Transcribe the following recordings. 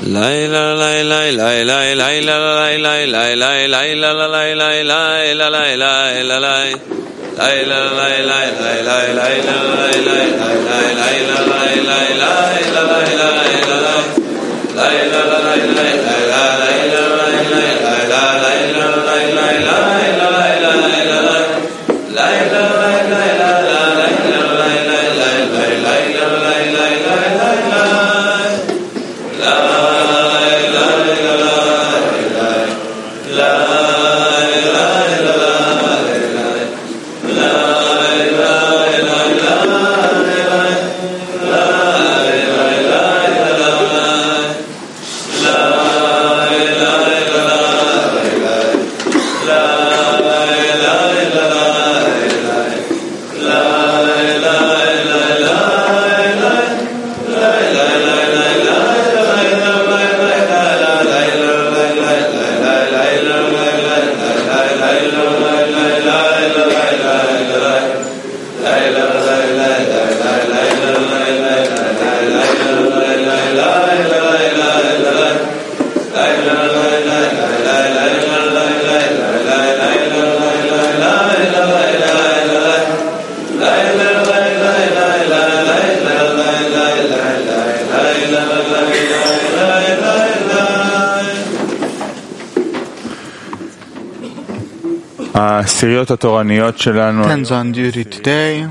Tens on duty today,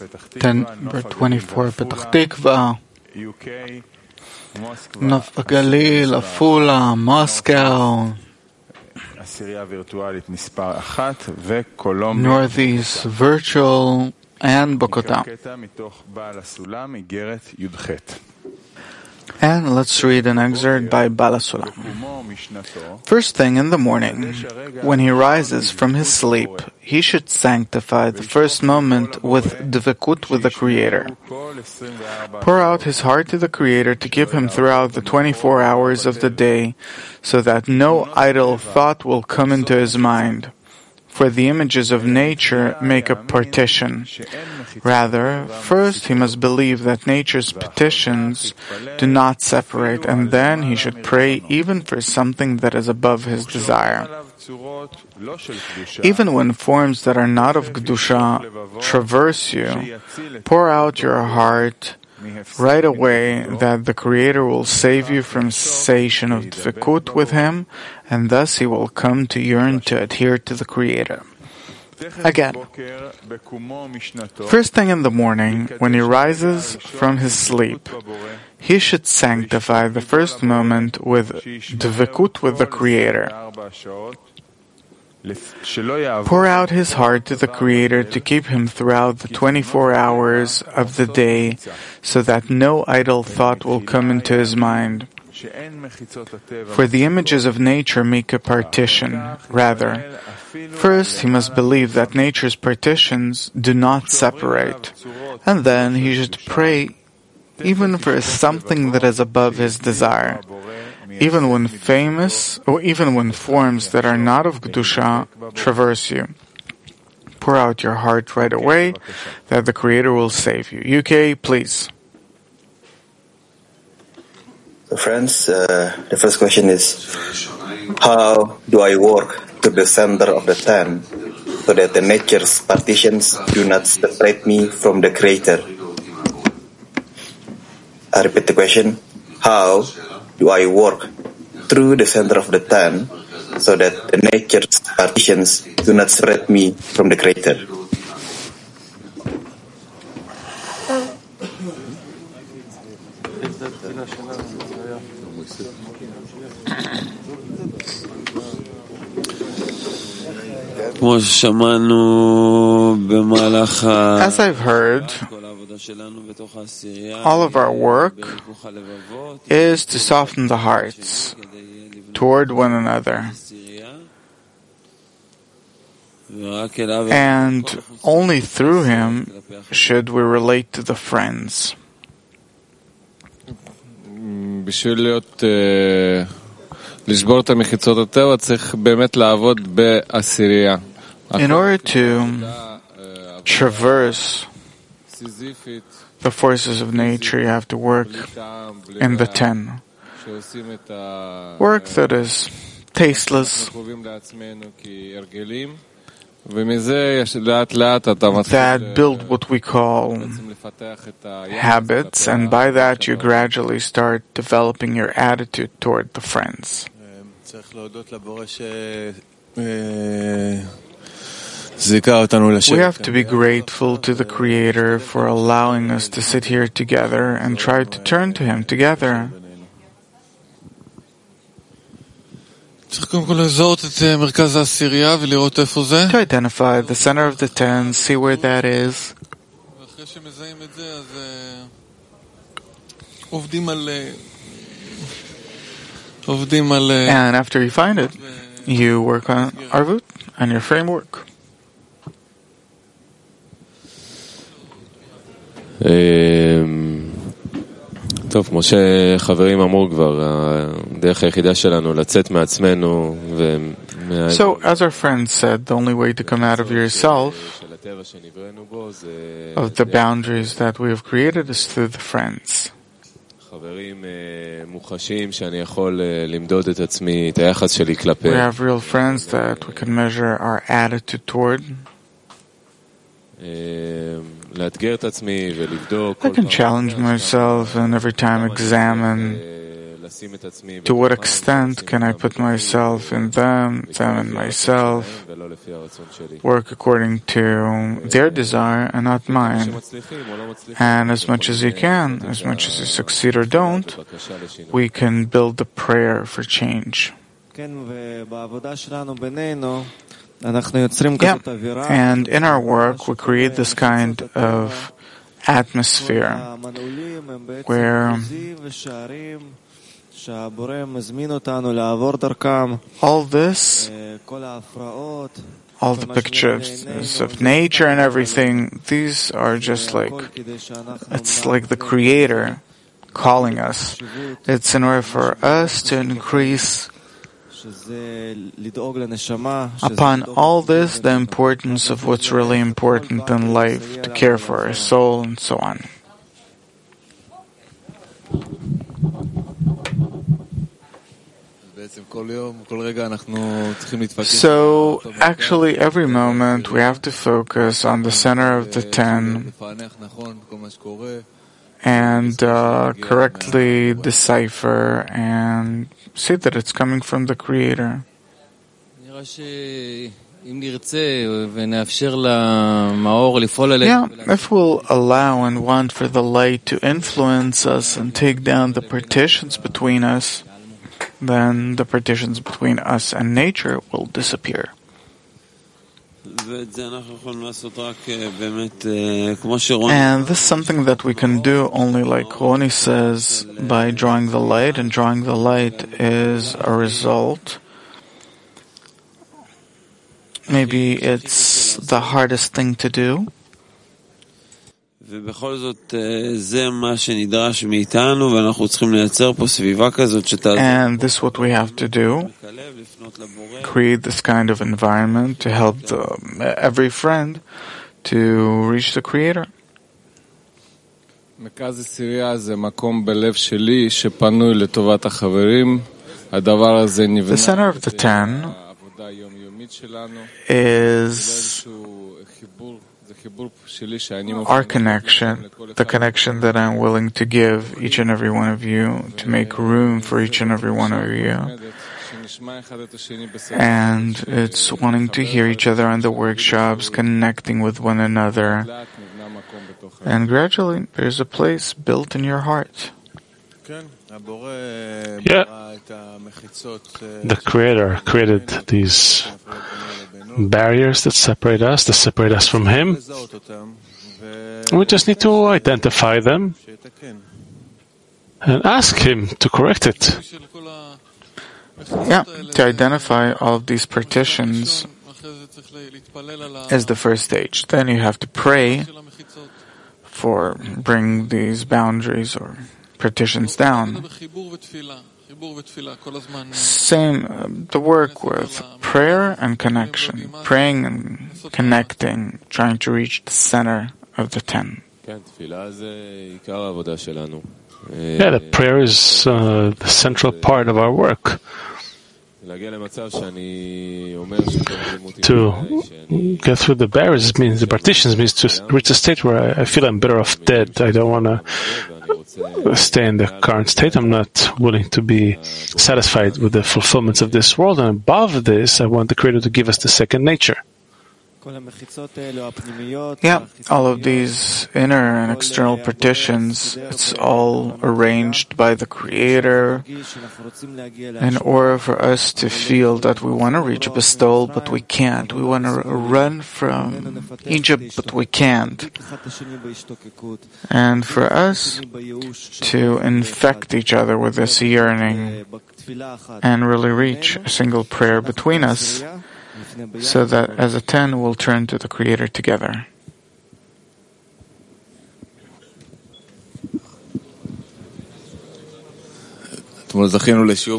24 Petach Tikva, Naf Galil, Afula, Moscow, Northeast Virtual, and Bogota. And let's read an excerpt by Baal HaSulam. First thing in the morning, when he rises from his sleep, he should sanctify the first moment with dvekut with the Creator. Pour out his heart to the Creator to keep him throughout the 24 hours of the day, so that no idle thought will come into his mind. For the images of nature make a partition. Rather, first he must believe that nature's petitions do not separate, and then he should pray even for something that is above his desire. Even when forms that are not of Kedusha traverse you, pour out your heart right away that the Creator will save you from cessation of dvekut with Him, and thus he will come to yearn to adhere to the Creator. Again, first thing in the morning, when he rises from his sleep, he should sanctify the first moment with dvekut with the Creator. Pour out his heart to the Creator to keep him throughout the 24 hours of the day, so that no idle thought will come into his mind. For the images of nature make a partition. Rather, first he must believe that nature's partitions do not separate, and then he should pray even for something that is above his desire. Even when forms that are not of Kedusha traverse you. Pour out your heart right away that the Creator will save you. UK, please. So friends, the first question is, how do I work to the center of the 10 so that the nature's partitions do not separate me from the Creator? I repeat the question, how do I work through the center of the 10 so that the nature's partitions do not separate me from the Creator? As I've heard, all of our work is to soften the hearts toward one another, and only through him should we relate to the friends. In order to traverse the forces of nature, you have to work in the 10. Work that is tasteless, that build what we call habits, and by that you gradually start developing your attitude toward the friends. We have to be grateful to the Creator for allowing us to sit here together and try to turn to Him together. To identify the center of the 10, see where that is. And after you find it, you work on Arvut and your framework. טוב, כמו שחברים אמרו כבר, הדרך היחידה שלנו לצאת מעצמנו So, as our friend said, the only way to come out of yourself, of the boundaries that we have created, is through the friends. חברים מוחשים שאני יכול למדוד את עצמי, את היחס שלי כלפי. We have real friends that we can measure our attitude toward. לאתגר את עצמי ולבדוק. I can challenge myself and every time examine to what extent can I put myself in them and myself, work according to their desire and not mine. And as much as you can, as much as you succeed or don't, we can build the prayer for change. Yeah. And in our work, we create this kind of atmosphere where all this, all the pictures of nature and everything, these are just like, it's like the Creator calling us. It's in order for us to increase upon all this the importance of what's really important in life, to care for our soul and so on. So, actually, every moment we have to focus on the center of the 10 and correctly decipher and see that it's coming from the Creator. Yeah, if we'll allow and want for the light to influence us and take down the partitions between us, then the partitions between us and nature will disappear. And this is something that we can do only, like Roni says, by drawing the light, and drawing the light is a result. Maybe it's the hardest thing to do. And this is what we have to do. Create this kind of environment to help every friend to reach the Creator. The center of the 10 is our connection, the connection that I'm willing to give each and every one of you, to make room for each and every one of you. And it's wanting to hear each other on the workshops, connecting with one another. And gradually, there's a place built in your heart. Yeah. The Creator created these barriers that separate us from Him. We just need to identify them and ask Him to correct it. Yeah, to identify all of these partitions is the first stage. Then you have to pray for bring these boundaries or partitions down. Same, the work with prayer and connection, praying and connecting, trying to reach the center of the 10. Yeah, the prayer is the central part of our work. To get through the barriers means, the partitions means to reach a state where I feel I'm better off dead. I don't want to stay in the current state. I'm not willing to be satisfied with the fulfillments of this world. And above this, I want the Creator to give us the second nature. Yeah, all of these inner and external partitions, it's all arranged by the Creator in order for us to feel that we want to reach a bestowal, but we can't. We want to run from Egypt, but we can't. And for us to infect each other with this yearning and really reach a single prayer between us, so that as a 10 we'll turn to the Creator together. Yesterday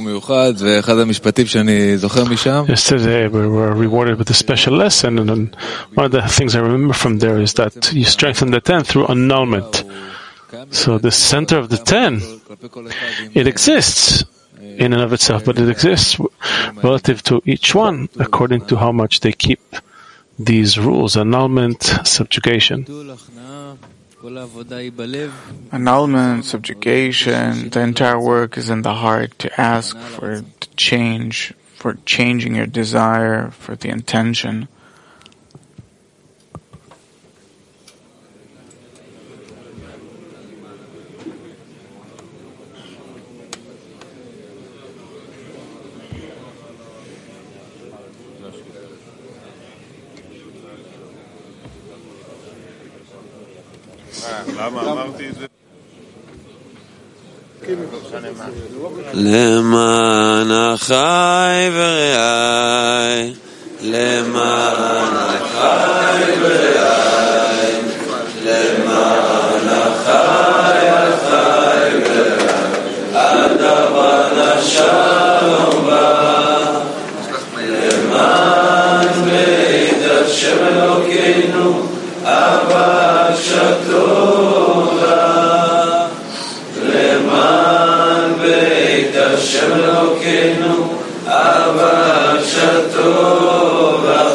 we were rewarded with a special lesson, and one of the things I remember from there is that you strengthen the 10 through annulment. So the center of the 10, it exists in and of itself, but it exists relative to each one according to how much they keep these rules: annulment, subjugation. Annulment, subjugation, the entire work is in the heart, to ask for change, for changing your desire, for the intention. למען החי ורעי, למען החי ורעי, למען החי ורעי, עד אבן השלום בא, למען בית השם אלוקינו, אבק שטוב לה, למען בית השם אלוקינו, אבק שטוב לה,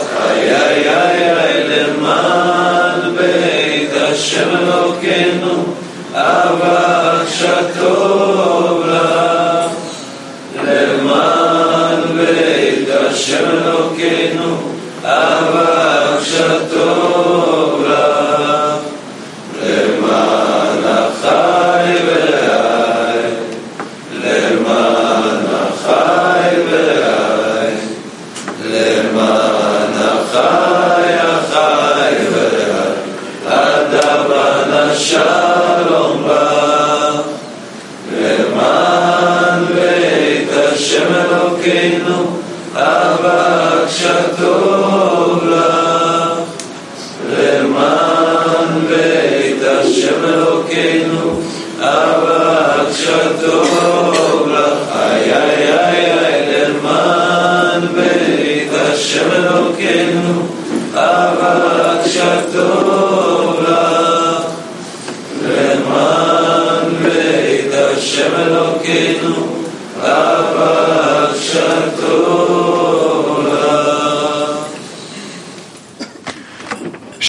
למען בית השם אלוקינו, אבק שטוב לה, למען בית השם אלוקינו, אבק שטוב לה, למען החי ורעי, למען החי ורעי, למען החי ורעי, עד אבן השלום בא, למען בית השם אלוקינו, אבק שטוב לה, למען בית השם אלוקינו, אבק שטוב לה, למען בית השם אלוקינו, אבק שטוב